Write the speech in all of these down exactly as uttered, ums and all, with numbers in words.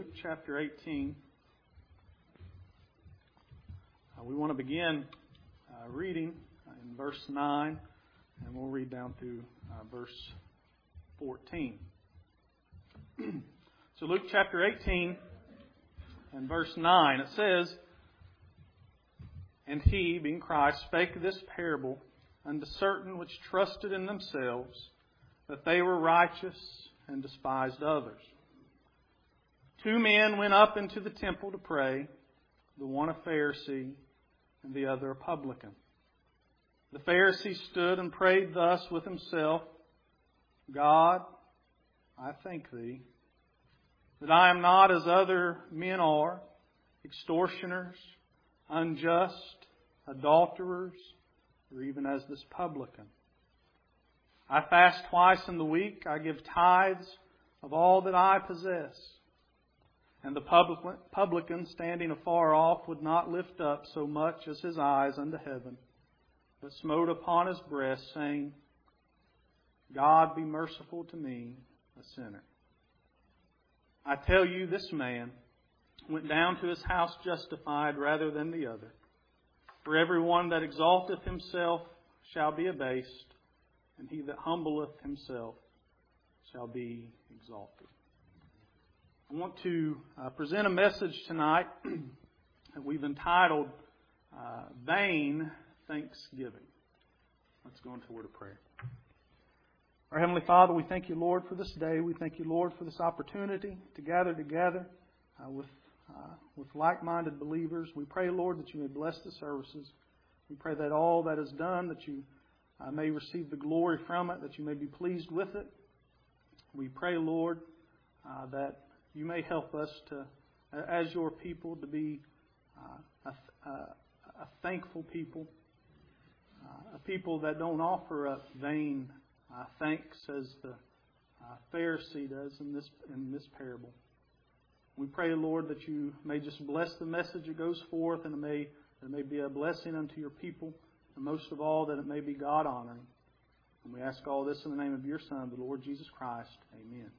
chapter eighteen. Uh, we want to begin uh, reading in verse nine, and we'll read down through uh, verse fourteen. So Luke chapter eighteen and verse nine, it says, "And he, being Christ, spake this parable unto certain which trusted in themselves that they were righteous and despised others. Two men went up into the temple to pray, the one a Pharisee and the other a publican. The Pharisee stood and prayed thus with himself, God, I thank Thee, that I am not as other men are, extortioners, unjust, adulterers, or even as this publican. I fast twice in the week, I give tithes of all that I possess. And the publican, standing afar off, would not lift up so much as his eyes unto heaven, but smote upon his breast, saying, God, be merciful to me, a sinner. I tell you, this man went down to his house justified rather than the other. For every one that exalteth himself shall be abased, and he that humbleth himself shall be exalted." I want to uh, present a message tonight that we've entitled uh, Vain Thanksgiving. Let's go into a word of prayer. Our Heavenly Father, we thank You, Lord, for this day. We thank You, Lord, for this opportunity to gather together uh, with uh, with like-minded believers. We pray, Lord, that You may bless the services. We pray that all that is done, that You uh, may receive the glory from it, that You may be pleased with it. We pray, Lord, uh, that You may help us to, as Your people, to be uh, a, a, a thankful people, uh, a people that don't offer up vain uh, thanks as the uh, Pharisee does in this in this parable. We pray, Lord, that You may just bless the message that goes forth, and it may it may be a blessing unto Your people, and most of all, that it may be God honoring. And we ask all this in the name of Your Son, the Lord Jesus Christ. Amen.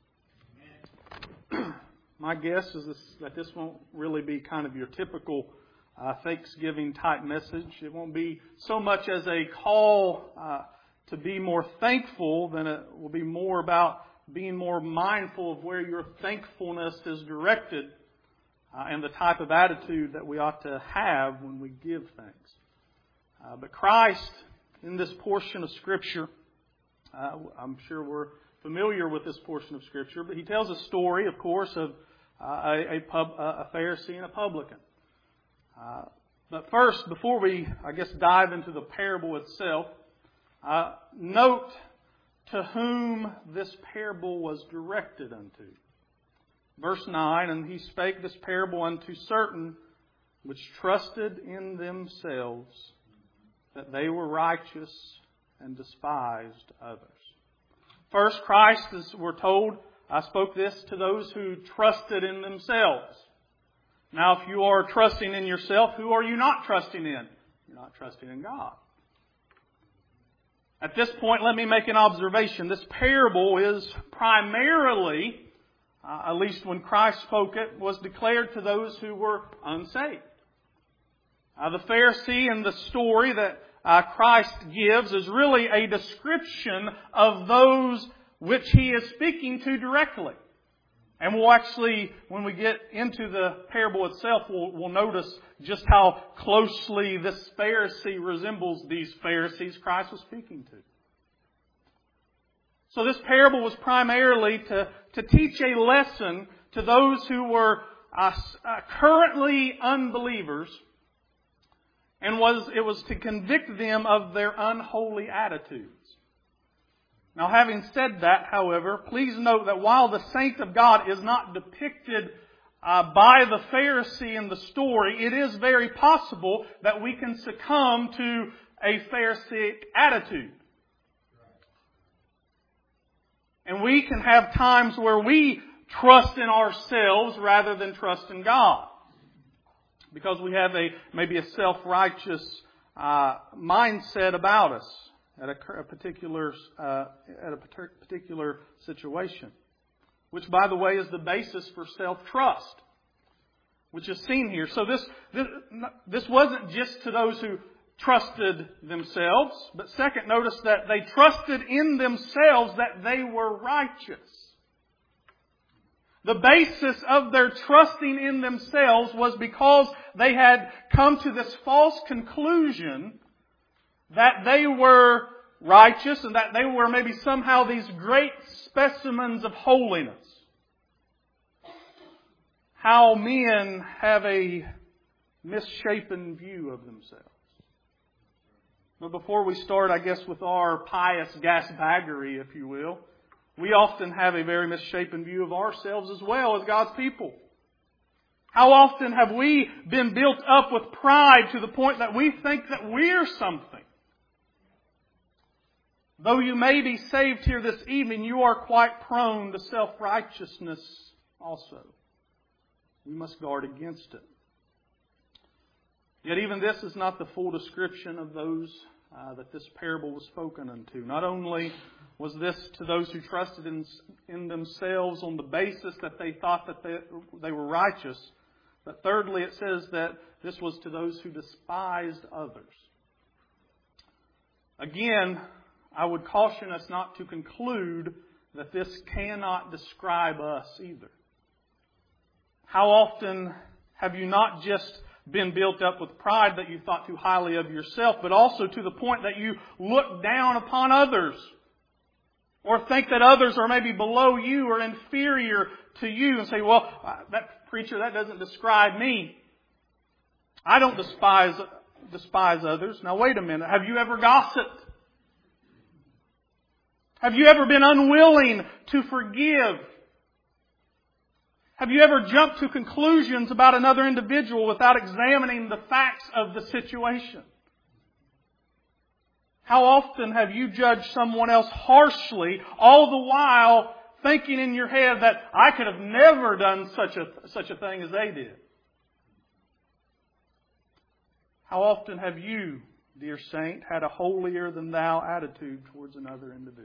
My guess is this, that this won't really be kind of your typical uh, Thanksgiving type message. It won't be so much as a call uh, to be more thankful than it will be more about being more mindful of where your thankfulness is directed uh, and the type of attitude that we ought to have when we give thanks. Uh, but Christ, in this portion of Scripture, uh, I'm sure we're familiar with this portion of Scripture, but He tells a story, of course, of uh, a, a, pub, a Pharisee and a publican. Uh, but first, before we, I guess, dive into the parable itself, uh, note to whom this parable was directed unto. Verse nine, "And he spake this parable unto certain which trusted in themselves that they were righteous and despised others." First, Christ, as we're told, I spoke this to those who trusted in themselves. Now, if you are trusting in yourself, who are you not trusting in? You're not trusting in God. At this point, let me make an observation. This parable is primarily, uh, at least when Christ spoke it, was declared to those who were unsaved. Uh, the Pharisee in the story that uh, Christ gives is really a description of those which He is speaking to directly. And we'll actually, when we get into the parable itself, we'll, we'll notice just how closely this Pharisee resembles these Pharisees Christ was speaking to. So this parable was primarily to, to teach a lesson to those who were uh, uh, currently unbelievers, and was it was to convict them of their unholy attitudes. Now, having said that, however, please note that while the saint of God is not depicted uh, by the Pharisee in the story, it is very possible that we can succumb to a Pharisaic attitude. And we can have times where we trust in ourselves rather than trust in God, because we have a maybe a self-righteous uh, mindset about us at a, a particular uh, at a particular situation. which, by the way, is the basis for self-trust, which is seen here. So this, this, this wasn't just to those who trusted themselves, but second, notice that they trusted in themselves that they were righteous. The basis of their trusting in themselves was because they had come to this false conclusion that they were righteous and that they were maybe somehow these great specimens of holiness. How men have a misshapen view of themselves. But before we start, I guess, with our pious gasbaggery, if you will, we often have a very misshapen view of ourselves as well as God's people. How often have we been built up with pride to the point that we think that we're something? Though you may be saved here this evening, you are quite prone to self-righteousness also. We must guard against it. Yet even this is not the full description of those uh, that this parable was spoken unto. Not only was this to those who trusted in, in themselves on the basis that they thought that they, they were righteous, but thirdly it says that this was to those who despised others. Again, I would caution us not to conclude that this cannot describe us either. How often have you not just been built up with pride that you thought too highly of yourself, but also to the point that you look down upon others, or think that others are maybe below you or inferior to you, and say, well, that preacher, that doesn't describe me. I don't despise despise others. Now wait a minute. Have you ever gossiped? Have you ever been unwilling to forgive? Have you ever jumped to conclusions about another individual without examining the facts of the situation? How often have you judged someone else harshly, all the while thinking in your head that I could have never done such a, such a thing as they did? How often have you, dear saint, had a holier-than-thou attitude towards another individual?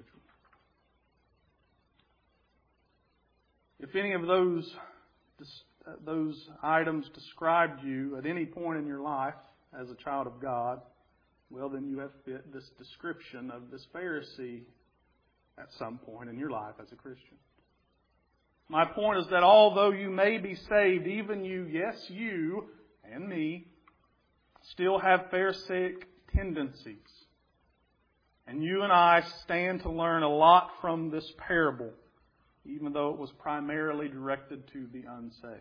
If any of those those items described you at any point in your life as a child of God, well, then you have fit this description of this Pharisee at some point in your life as a Christian. My point is that although you may be saved, even you, yes, you and me, still have Pharisaic tendencies. And you and I stand to learn a lot from this parable, even though it was primarily directed to the unsaved.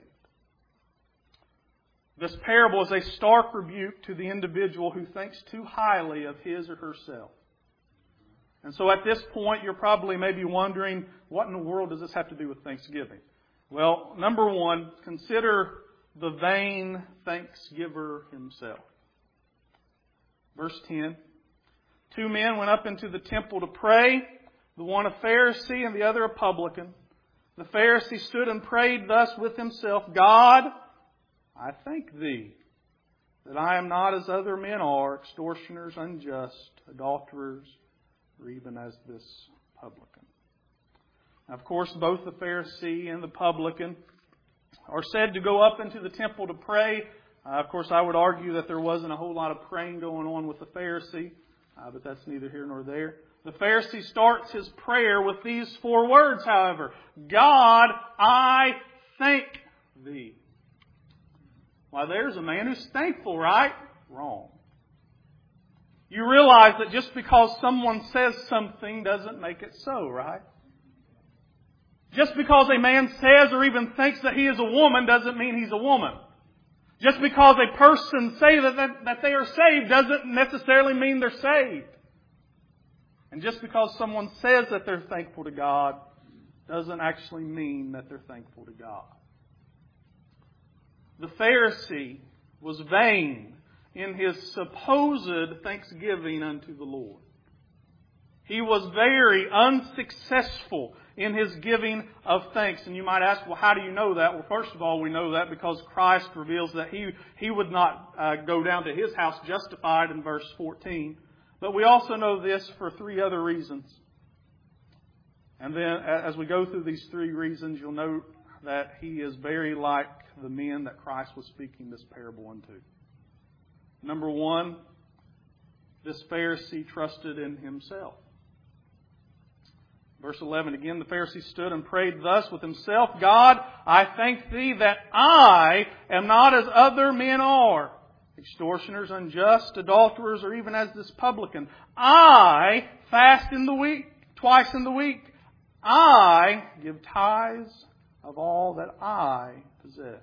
This parable is a stark rebuke to the individual who thinks too highly of his or herself. And so at this point, you're probably maybe wondering, what in the world does this have to do with Thanksgiving? Well, number one, consider the vain thanksgiver himself. Verse ten. Two men went up into the temple to pray, the one a Pharisee and the other a publican. The Pharisee stood and prayed thus with himself, God, I thank Thee that I am not as other men are, extortioners, unjust, adulterers, or even as this publican. Now, of course, both the Pharisee and the publican are said to go up into the temple to pray. Uh, of course, I would argue that there wasn't a whole lot of praying going on with the Pharisee, uh, but that's neither here nor there. The Pharisee starts his prayer with these four words, however. God, I thank Thee. Why, there's a man who's thankful, right? Wrong. You realize that just because someone says something doesn't make it so, right? Just because a man says or even thinks that he is a woman doesn't mean he's a woman. Just because a person say that, that, that they are saved doesn't necessarily mean they're saved. And just because someone says that they're thankful to God doesn't actually mean that they're thankful to God. The Pharisee was vain in his supposed thanksgiving unto the Lord. He was very unsuccessful in his giving of thanks. And you might ask, well, how do you know that? Well, first of all, we know that because Christ reveals that He, he would not uh, go down to His house justified in verse fourteen. But we also know this for three other reasons. And then as we go through these three reasons, you'll note that he is very like the men that Christ was speaking this parable unto. Number one, this Pharisee trusted in himself. Verse eleven, again, the Pharisee stood and prayed thus with himself, God, I thank Thee that I am not as other men are, extortioners, unjust, adulterers, or even as this publican. I fast in the week, twice in the week. I give tithes of all that I possess.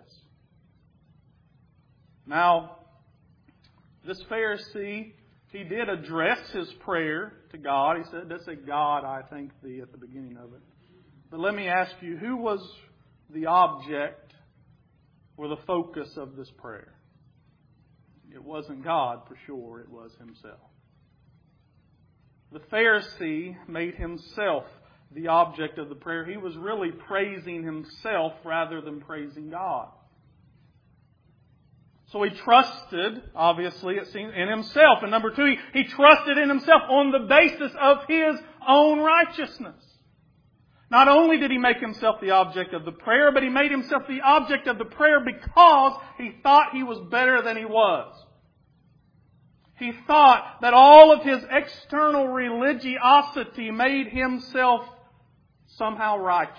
Now, this Pharisee, he did address his prayer to God. He said, "Let's say, God, I thank Thee," at the beginning of it. But let me ask you, who was the object or the focus of this prayer? It wasn't God, for sure. It was himself. The Pharisee made himself the object of the prayer. He was really praising himself rather than praising God. So he trusted, obviously, it seems, in himself. And number two, he, he trusted in himself on the basis of his own righteousness. Not only did he make himself the object of the prayer, but he made himself the object of the prayer because he thought he was better than he was. He thought that all of his external religiosity made himself somehow righteous.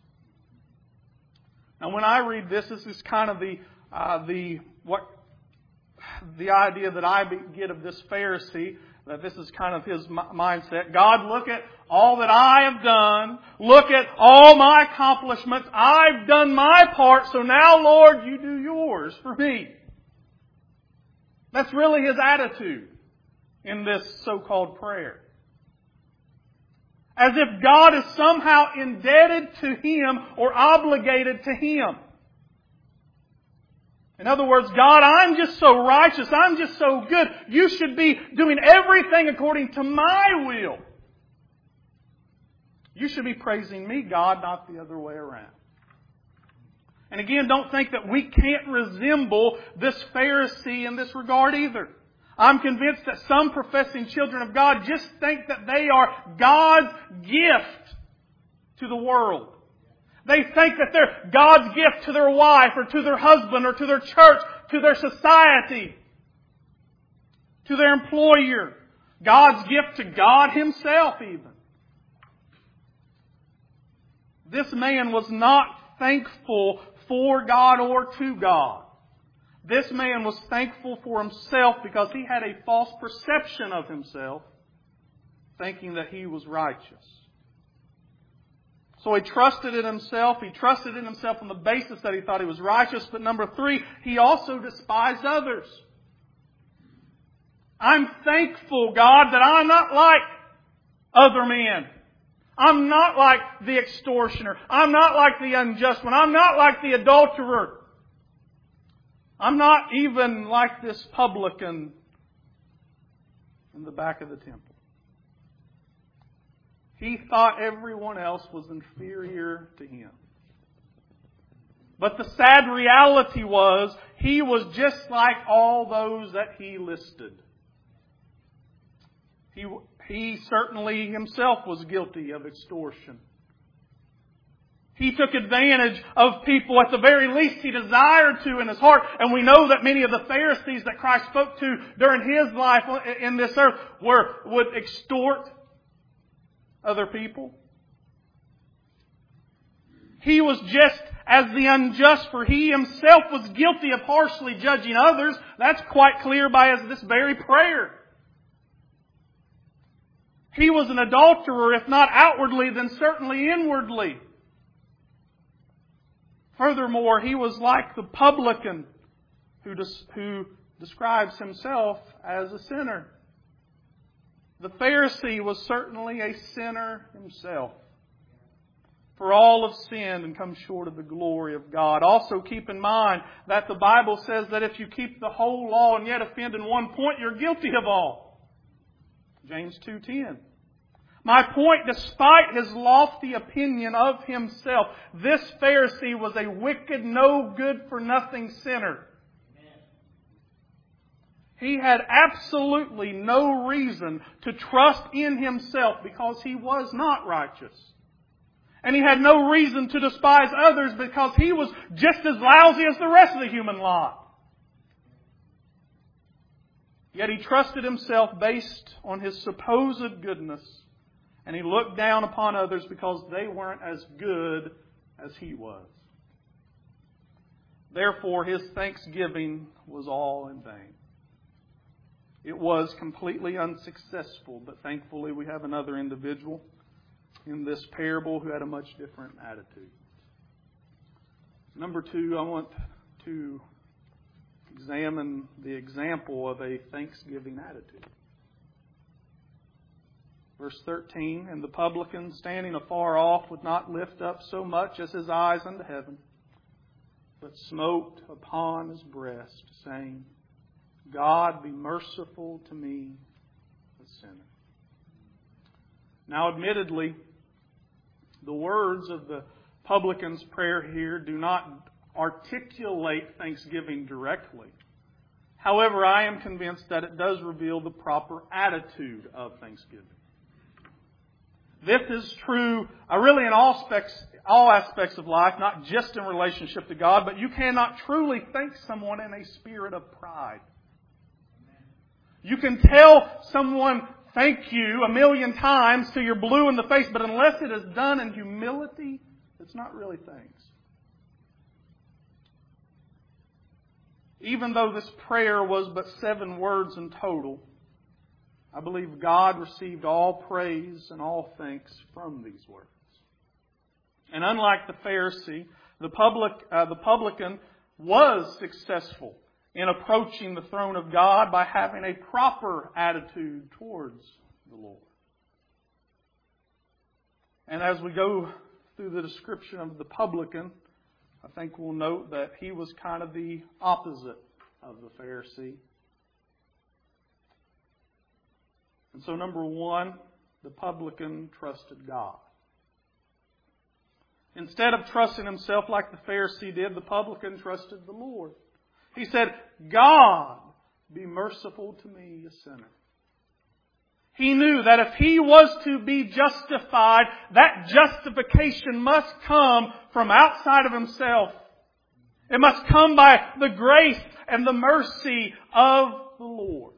Now, when I read this, this is kind of the uh, the what the idea that I get of this Pharisee. That this is kind of his mindset. God, look at all that I have done. Look at all my accomplishments. I've done my part, so now, Lord, you do yours for me. That's really his attitude in this so-called prayer. As if God is somehow indebted to him or obligated to him. In other words, God, I'm just so righteous, I'm just so good, you should be doing everything according to my will. You should be praising me, God, not the other way around. And again, don't think that we can't resemble this Pharisee in this regard either. I'm convinced that some professing children of God just think that they are God's gift to the world. They think that they're God's gift to their wife or to their husband or to their church, to their society, to their employer. God's gift to God Himself even. This man was not thankful for God or to God. This man was thankful for himself because he had a false perception of himself, thinking that he was righteous. So he trusted in himself. He trusted in himself on the basis that he thought he was righteous. But number three, he also despised others. I'm thankful, God, that I'm not like other men. I'm not like the extortioner. I'm not like the unjust one. I'm not like the adulterer. I'm not even like this publican in the back of the temple. He thought everyone else was inferior to him. But the sad reality was, he was just like all those that he listed. He, he certainly himself was guilty of extortion. He took advantage of people, at the very least he desired to in his heart. And we know that many of the Pharisees that Christ spoke to during his life in this earth were, would extort other people. He was just as the unjust, for he himself was guilty of harshly judging others. That's quite clear by this very prayer. He was an adulterer, if not outwardly, then certainly inwardly. Furthermore, he was like the publican who, des- who describes himself as a sinner. The Pharisee was certainly a sinner himself. For all have sinned and come short of the glory of God. Also keep in mind that the Bible says that if you keep the whole law and yet offend in one point, you're guilty of all. James two ten. My point, despite his lofty opinion of himself, this Pharisee was a wicked, no good for nothing sinner. He had absolutely no reason to trust in himself because he was not righteous. And he had no reason to despise others because he was just as lousy as the rest of the human lot. Yet he trusted himself based on his supposed goodness. And he looked down upon others because they weren't as good as he was. Therefore, his thanksgiving was all in vain. It was completely unsuccessful, but thankfully we have another individual in this parable who had a much different attitude. Number two, I want to examine the example of a thanksgiving attitude. Verse thirteen, and the publican, standing afar off, would not lift up so much as his eyes unto heaven, but smote upon his breast, saying, God, be merciful to me, a sinner. Now, admittedly, the words of the publican's prayer here do not articulate thanksgiving directly. However, I am convinced that it does reveal the proper attitude of thanksgiving. This is true uh, really in all aspects, all aspects of life, not just in relationship to God, but you cannot truly thank someone in a spirit of pride. You can tell someone thank you a million times till you're blue in the face, but unless it is done in humility, it's not really thanks. Even though this prayer was but seven words in total, I believe God received all praise and all thanks from these words. And unlike the Pharisee, the public, uh, the publican was successful in approaching the throne of God by having a proper attitude towards the Lord. And as we go through the description of the publican, I think we'll note that he was kind of the opposite of the Pharisee. And so, number one, the publican trusted God. Instead of trusting himself like the Pharisee did, the publican trusted the Lord. He said, God, be merciful to me, a sinner. He knew that if he was to be justified, that justification must come from outside of himself. It must come by the grace and the mercy of the Lord.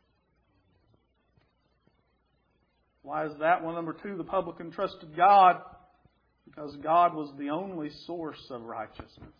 Why is that? Well, number two, the publican trusted God because God was the only source of righteousness.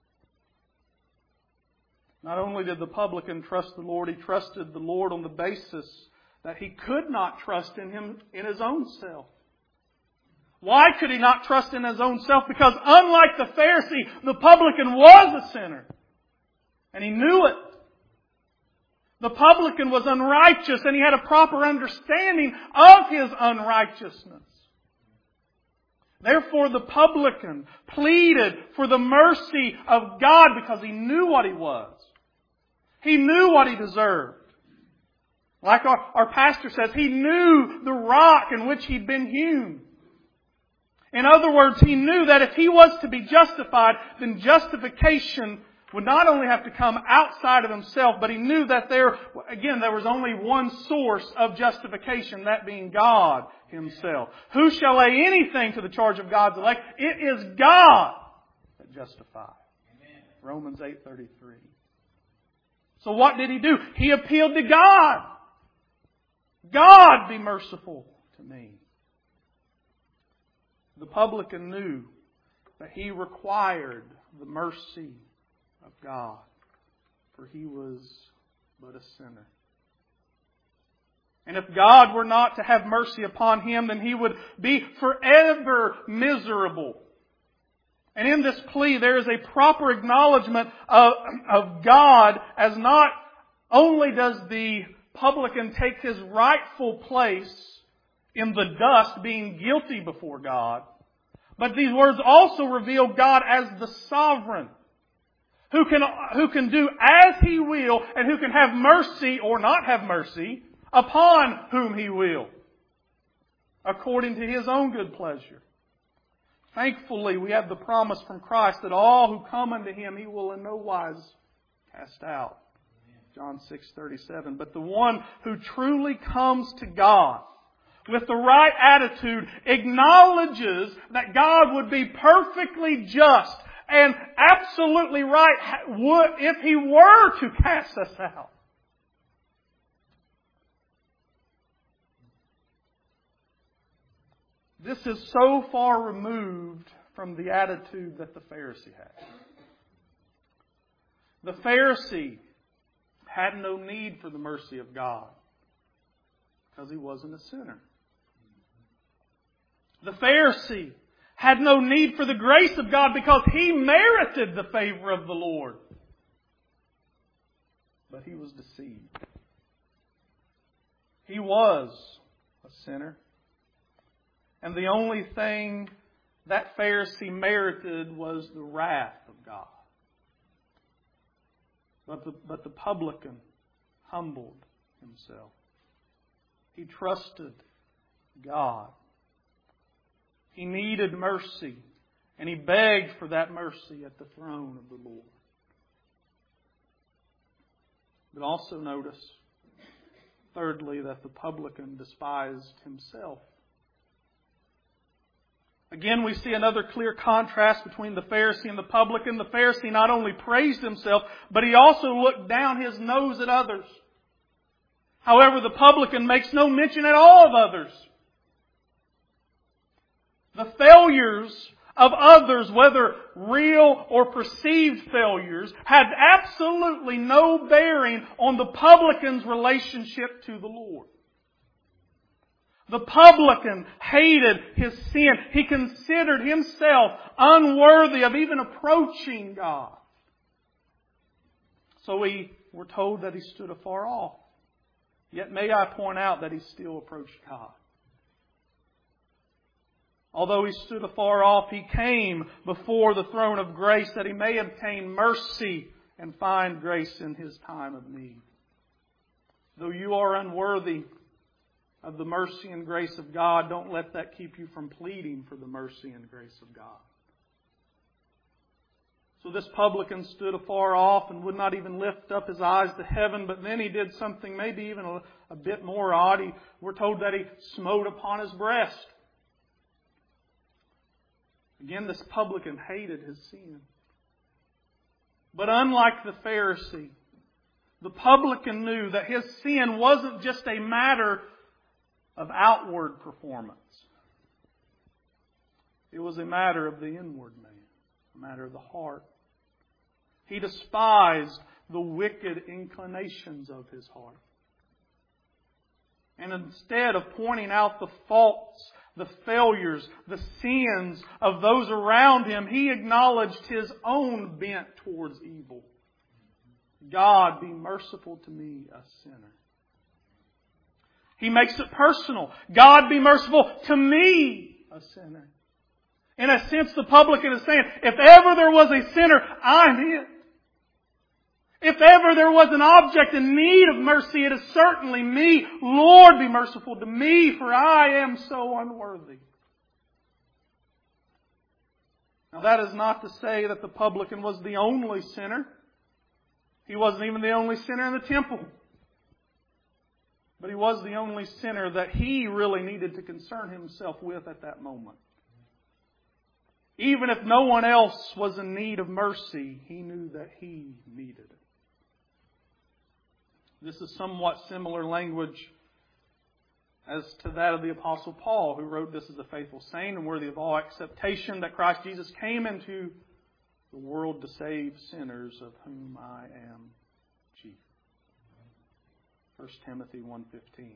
Not only did the publican trust the Lord, he trusted the Lord on the basis that he could not trust in Him in his own self. Why could he not trust in his own self? Because unlike the Pharisee, the publican was a sinner. And he knew it. The publican was unrighteous and he had a proper understanding of his unrighteousness. Therefore, the publican pleaded for the mercy of God because he knew what he was. He knew what he deserved. Like our, our pastor says, he knew the rock in which he'd been hewn. In other words, he knew that if he was to be justified, then justification would not only have to come outside of himself, but he knew that there, again, there was only one source of justification, that being God Himself. Who shall lay anything to the charge of God's elect? It is God that justifies. Amen. Romans eight thirty-three. So what did he do? He appealed to God. God, be merciful to me. The publican knew that he required the mercy of God, for he was but a sinner. And if God were not to have mercy upon him, then he would be forever miserable. And in this plea, there is a proper acknowledgement of, of God, as not only does the publican take his rightful place in the dust, being guilty before God, but these words also reveal God as the sovereign, who can, who can do as He will and who can have mercy or not have mercy upon whom He will, according to His own good pleasure. Thankfully, we have the promise from Christ that all who come unto Him, He will in no wise cast out. John six thirty-seven. But the one who truly comes to God with the right attitude, acknowledges that God would be perfectly just and absolutely right would if He were to cast us out. This is so far removed from the attitude that the Pharisee had. The Pharisee had no need for the mercy of God because he wasn't a sinner. The Pharisee had no need for the grace of God because he merited the favor of the Lord. But he was deceived. He was a sinner. And the only thing that Pharisee merited was the wrath of God. But the, but the publican humbled himself. He trusted God. He needed mercy. And he begged for that mercy at the throne of the Lord. But also notice, thirdly, that the publican despised himself. Again, we see another clear contrast between the Pharisee and the publican. The Pharisee not only praised himself, but he also looked down his nose at others. However, the publican makes no mention at all of others. The failures of others, whether real or perceived failures, had absolutely no bearing on the publican's relationship to the Lord. The publican hated his sin. He considered himself unworthy of even approaching God. So we were told that he stood afar off. Yet may I point out that he still approached God. Although he stood afar off, he came before the throne of grace that he may obtain mercy and find grace in his time of need. Though you are unworthy of the mercy and grace of God, don't let that keep you from pleading for the mercy and grace of God. So this publican stood afar off and would not even lift up his eyes to heaven, but then he did something maybe even a, a bit more odd. He, we're told that he smote upon his breast. Again, this publican hated his sin. But unlike the Pharisee, the publican knew that his sin wasn't just a matter of outward performance. It was a matter of the inward man, a matter of the heart. He despised the wicked inclinations of his heart. And instead of pointing out the faults, the failures, the sins of those around him, he acknowledged his own bent towards evil. God, be merciful to me, a sinner. He makes it personal. God, be merciful to me, a sinner. In a sense, the publican is saying, if ever there was a sinner, I'm it. If ever there was an object in need of mercy, it is certainly me. Lord, be merciful to me, for I am so unworthy. Now that is not to say that the publican was the only sinner. He wasn't even the only sinner in the temple. But he was the only sinner that he really needed to concern himself with at that moment. Even if no one else was in need of mercy, he knew that he needed it. This is somewhat similar language as to that of the Apostle Paul, who wrote, "This is a faithful saying and worthy of all acceptation, that Christ Jesus came into the world to save sinners, of whom I am chief." First Timothy one fifteen.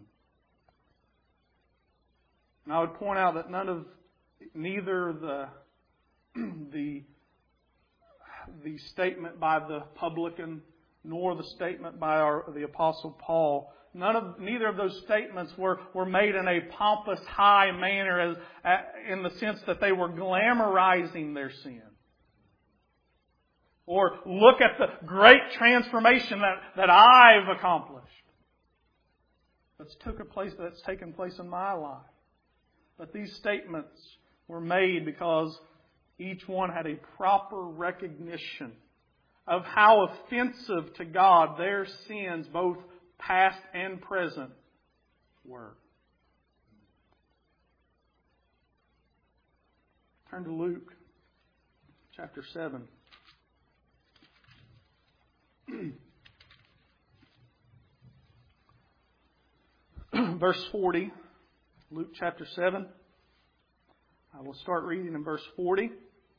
And I would point out that none of, neither the the the statement by the publican nor the statement by our, the Apostle Paul, none of neither of those statements were, were made in a pompous, high manner, as, in the sense that they were glamorizing their sin. Or look at the great transformation that, that I've accomplished. That's took a place that's taken place in my life. But these statements were made because each one had a proper recognition of how offensive to God their sins, both past and present, were. Turn to Luke chapter seven. Verse forty. Luke chapter seven. I will start reading in verse forty.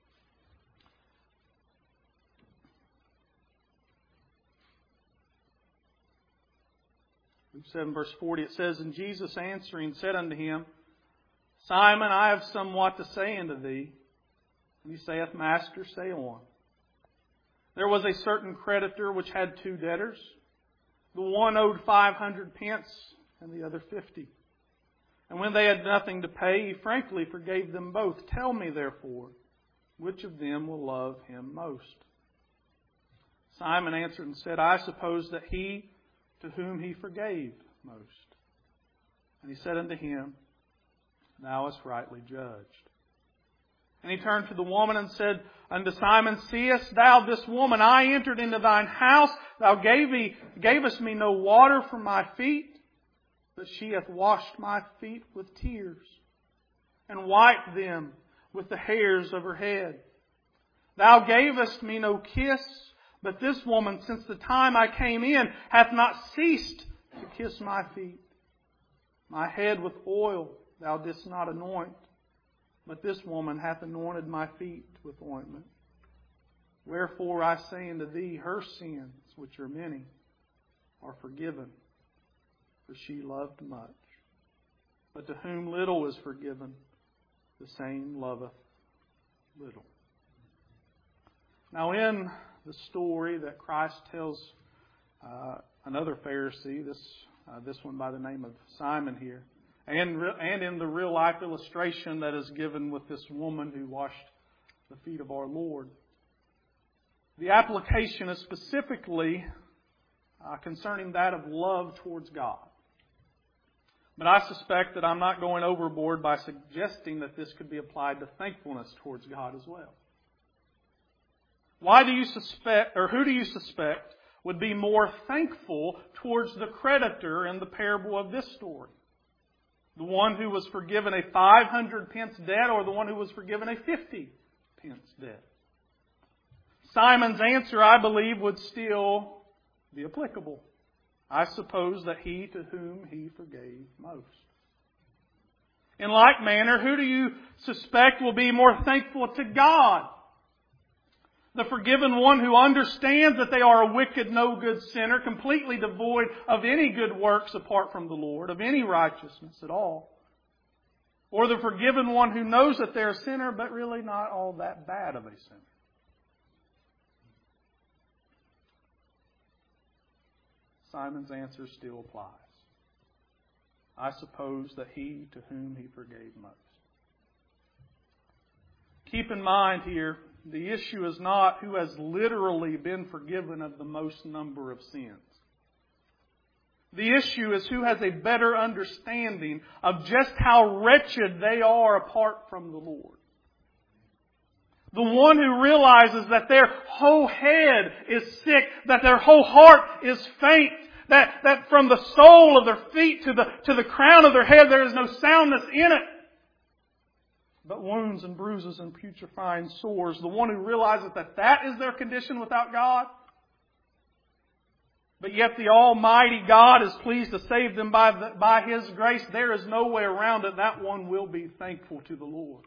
Luke seven verse forty, it says, And Jesus answering said unto him, Simon, I have somewhat to say unto thee. And he saith, Master, say on. There was a certain creditor which had two debtors. The one owed five hundred pence, and the other fifty. And when they had nothing to pay, he frankly forgave them both. Tell me, therefore, which of them will love him most? Simon answered and said, I suppose that he to whom he forgave most. And he said unto him, Thou hast rightly judged. And he turned to the woman and said unto Simon, Seest thou this woman? I entered into thine house. Thou gave me, gavest me no water for my feet, but she hath washed my feet with tears, and wiped them with the hairs of her head. Thou gavest me no kiss, but this woman, since the time I came in, hath not ceased to kiss my feet. My head with oil thou didst not anoint, but this woman hath anointed my feet with ointment. Wherefore I say unto thee, her sins, which are many, are forgiven, for she loved much. But to whom little is forgiven, the same loveth little. Now in the story that Christ tells uh, another Pharisee, this uh, this one by the name of Simon here, and re- and in the real life illustration that is given with this woman who washed the feet of our Lord, the application is specifically uh, concerning that of love towards God. But I suspect that I'm not going overboard by suggesting that this could be applied to thankfulness towards God as well. Why do you suspect, or who do you suspect would be more thankful towards the creditor in the parable of this story? The one who was forgiven a five hundred pence debt, or the one who was forgiven a fifty pence debt? Simon's answer, I believe, would still be applicable. I suppose that he to whom he forgave most. In like manner, who do you suspect will be more thankful to God? The forgiven one who understands that they are a wicked, no good sinner, completely devoid of any good works apart from the Lord, of any righteousness at all. Or the forgiven one who knows that they're a sinner, but really not all that bad of a sinner. Simon's answer still applies. I suppose that he to whom he forgave most. Keep in mind here, the issue is not who has literally been forgiven of the most number of sins. The issue is who has a better understanding of just how wretched they are apart from the Lord. The one who realizes that their whole head is sick, that their whole heart is faint, that, that from the sole of their feet to the, to the crown of their head there is no soundness in it, but wounds and bruises and putrefying sores. The one who realizes that that is their condition without God, but yet the Almighty God is pleased to save them by, the, by His grace. There is no way around it. That one will be thankful to the Lord.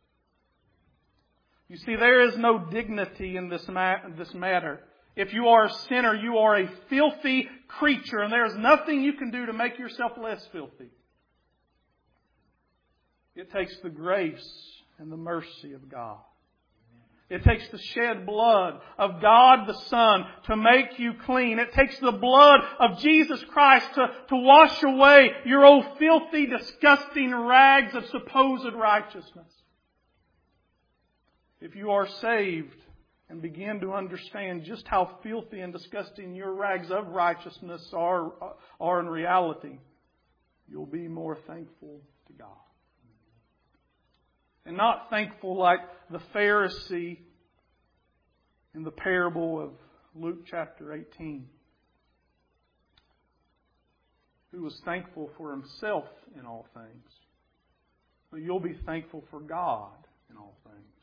You see, there is no dignity in this, ma- this matter. If you are a sinner, you are a filthy creature, and there is nothing you can do to make yourself less filthy. It takes the grace and the mercy of God. It takes the shed blood of God the Son to make you clean. It takes the blood of Jesus Christ to, to wash away your old filthy, disgusting rags of supposed righteousness. If you are saved and begin to understand just how filthy and disgusting your rags of righteousness are, are in reality, you'll be more thankful to God. And not thankful like the Pharisee in the parable of Luke chapter eighteen, who was thankful for himself in all things. But you'll be thankful for God in all things.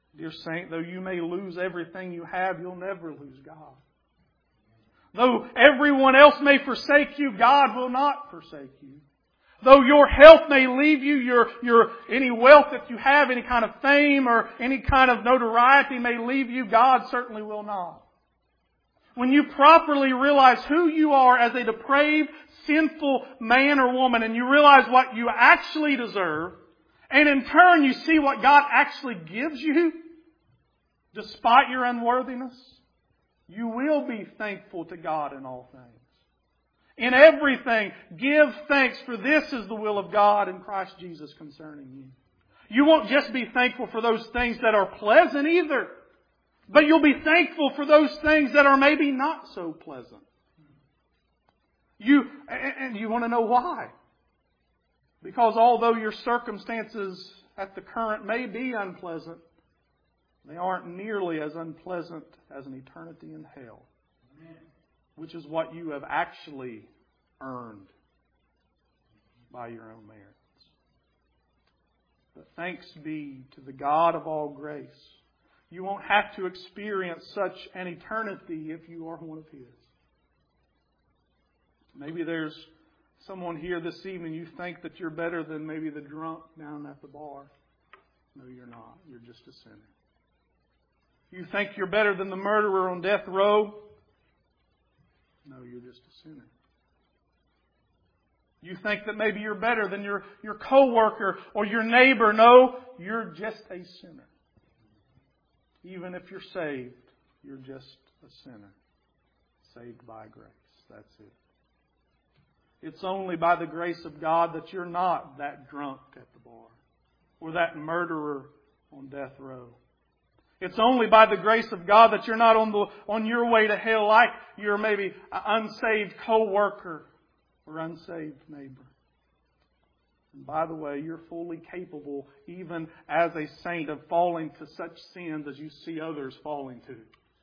Dear saint, though you may lose everything you have, you'll never lose God. Though everyone else may forsake you, God will not forsake you. Though your health may leave you, your, your, any wealth that you have, any kind of fame or any kind of notoriety may leave you, God certainly will not. When you properly realize who you are as a depraved, sinful man or woman, and you realize what you actually deserve, and in turn you see what God actually gives you, despite your unworthiness, you will be thankful to God in all things. In everything, give thanks, for this is the will of God in Christ Jesus concerning you. You won't just be thankful for those things that are pleasant either, but you'll be thankful for those things that are maybe not so pleasant. You, and you want to know why? Because although your circumstances at the current may be unpleasant, they aren't nearly as unpleasant as an eternity in hell. Amen. Which is what you have actually earned by your own merits. But thanks be to the God of all grace. You won't have to experience such an eternity if you are one of His. Maybe there's someone here this evening, you think that you're better than maybe the drunk down at the bar. No, you're not. You're just a sinner. You think you're better than the murderer on death row. No, you're just a sinner. You think that maybe you're better than your, your co-worker or your neighbor. No, you're just a sinner. Even if you're saved, you're just a sinner. Saved by grace. That's it. It's only by the grace of God that you're not that drunk at the bar or that murderer on death row. It's only by the grace of God that you're not on the on your way to hell like your maybe unsaved co-worker or unsaved neighbor. And by the way, you're fully capable, even as a saint, of falling to such sins as you see others falling to.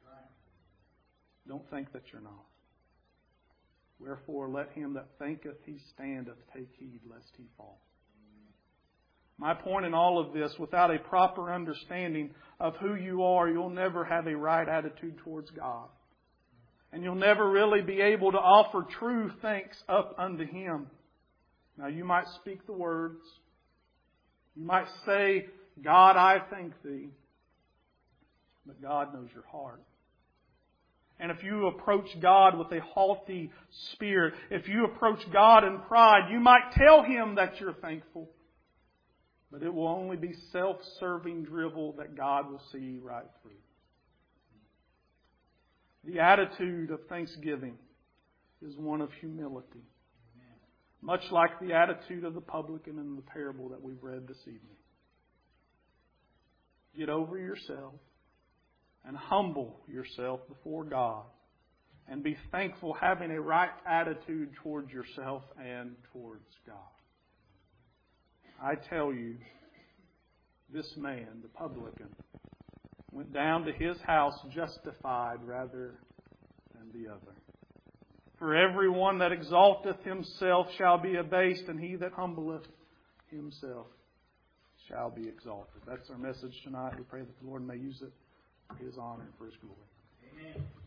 Don't think that you're not. Wherefore, let him that thinketh he standeth take heed lest he fall. My point in all of this, without a proper understanding of who you are, you'll never have a right attitude towards God. And you'll never really be able to offer true thanks up unto Him. Now, you might speak the words. You might say, God, I thank Thee. But God knows your heart. And if you approach God with a haughty spirit, if you approach God in pride, you might tell Him that you're thankful. But it will only be self-serving drivel that God will see right through. The attitude of thanksgiving is one of humility. Amen. Much like the attitude of the publican in the parable that we've read this evening. Get over yourself and humble yourself before God. And be thankful, having a right attitude towards yourself and towards God. I tell you, this man, the publican, went down to his house justified rather than the other. For everyone that exalteth himself shall be abased, and he that humbleth himself shall be exalted. That's our message tonight. We pray that the Lord may use it for His honor and for His glory. Amen.